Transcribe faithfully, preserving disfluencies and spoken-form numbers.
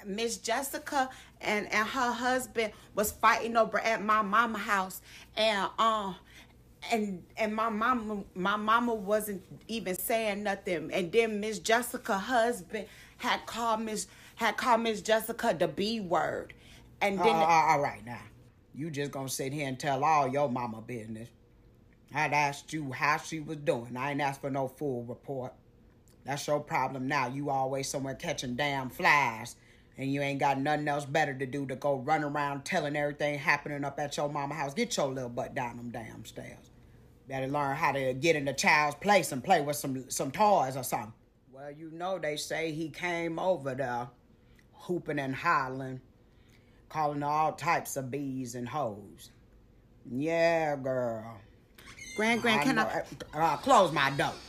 Miss Jessica and, and her husband was fighting over at my mama house, and um and and my mama my mama wasn't even saying nothing, and then Miss Jessica husband had called Miss had called Miss Jessica the B word, and Uh, then uh, all right now. You just gonna sit here and tell all your mama business. I'd asked you how she was doing. I ain't asked for no full report. That's your problem now. You always somewhere catching damn flies, and you ain't got nothing else better to do to go run around telling everything happening up at your mama house. Get your little butt down them damn stairs. Better learn how to get in the child's place and play with some some toys or something. Well, you know they say he came over there hooping and hollering, calling all types of bees and hoes. Yeah, girl. Grand Grand, I can know. I? Uh, close my door.